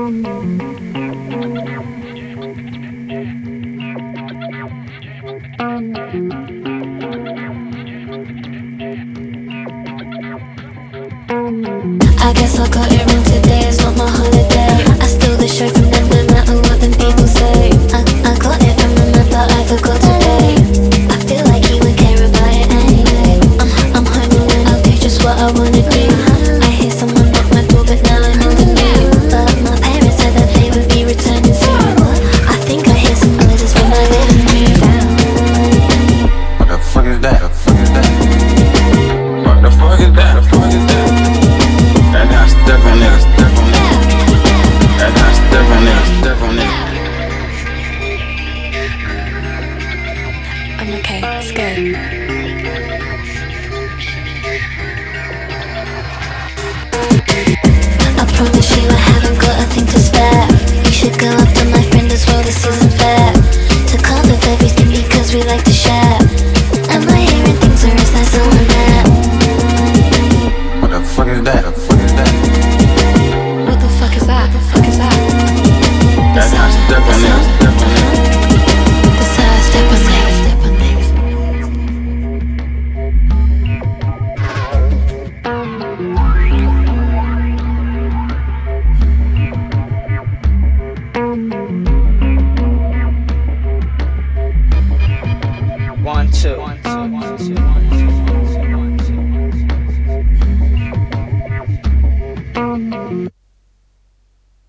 I guess I'll got it wrong today, it's not my holiday. I steal the show from them no matter what them people say. I got it from them, I thought I forgot to pay. I feel like he would care about it anyway. I'm home alone, I'll do just what I wanna do. I hear someone knock my door, but now I'm in the mood. But my parents said that they would be returning soon. I think I hear some noises from my living room. What the fuck is that? What the fuck is that? What the fuck is that? And I step on it, step on it. And I step on it, step on it. I'm okay, it's good. I promise you I haven't got a thing to spare. You should go after my friend as well, this isn't fair. To carve of everything because we like to share. Am I hearing things or is that someone there? What the fuck is that?